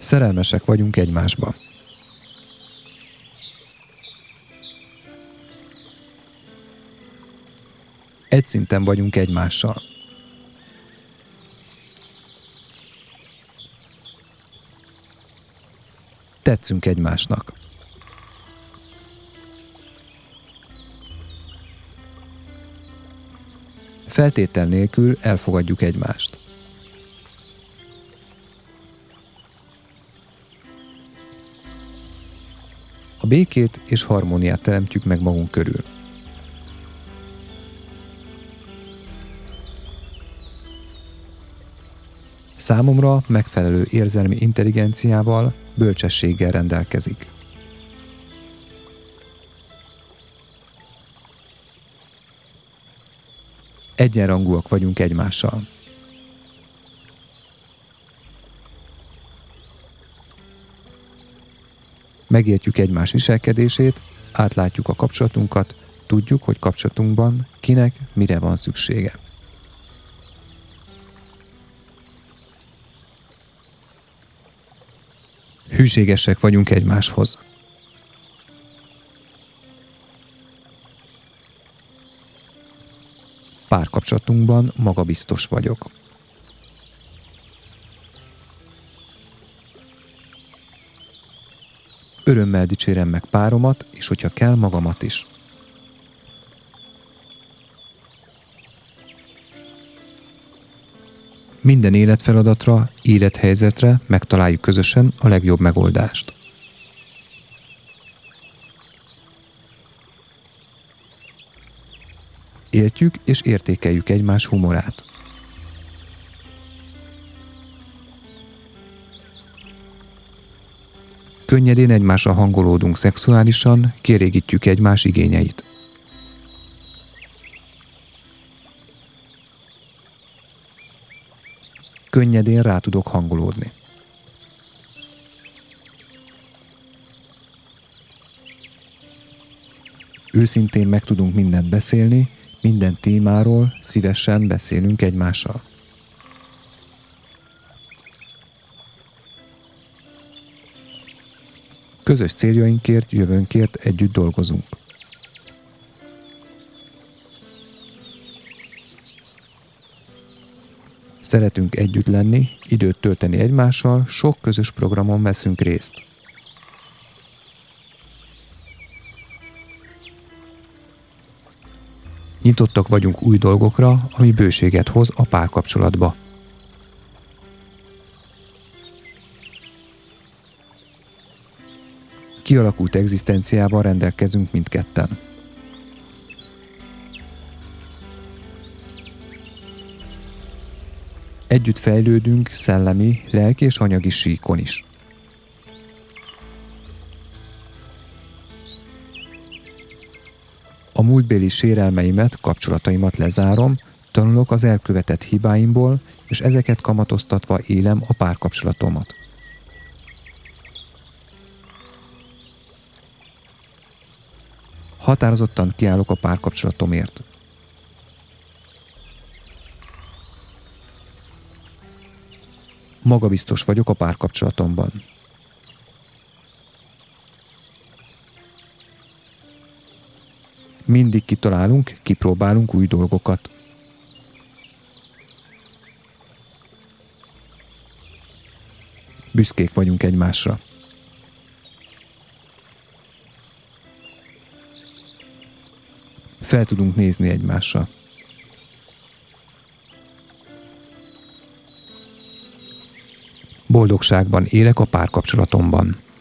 Szerelmesek vagyunk egymásba. Egy szinten vagyunk egymással. Tetszünk egymásnak. Feltétel nélkül elfogadjuk egymást. A békét és harmóniát teremtjük meg magunk körül. Számomra megfelelő érzelmi intelligenciával, bölcsességgel rendelkezik. Egyenrangúak vagyunk egymással. Megértjük egymás viselkedését, átlátjuk a kapcsolatunkat, tudjuk, hogy kapcsolatunkban kinek mire van szüksége. Hűségesek vagyunk egymáshoz. Párkapcsolatunkban magabiztos vagyok. Örömmel dicsérem meg páromat, és hogyha kell, magamat is. Minden életfeladatra, élethelyzetre megtaláljuk közösen a legjobb megoldást. Értjük és értékeljük egymás humorát. Könnyedén egymásra hangolódunk szexuálisan, kielégítjük egymás igényeit. Könnyedén rá tudok hangolódni. Őszintén meg tudunk mindent beszélni, minden témáról szívesen beszélünk egymással. Közös céljainkért, jövőnkért együtt dolgozunk. Szeretünk együtt lenni, időt tölteni egymással, sok közös programon veszünk részt. Nyitottak vagyunk új dolgokra, ami bőséget hoz a párkapcsolatba. Kialakult egzisztenciával rendelkezünk mindketten. Együtt fejlődünk szellemi, lelki és anyagi síkon is. A múltbéli sérelmeimet, kapcsolataimat lezárom, tanulok az elkövetett hibáimból, és ezeket kamatoztatva élem a párkapcsolatomat. Határozottan kiállok a párkapcsolatomért. Magabiztos vagyok a párkapcsolatomban. Mindig kitalálunk, kipróbálunk új dolgokat. Büszkék vagyunk egymásra. Fel tudunk nézni egymásra. Boldogságban élek a párkapcsolatomban.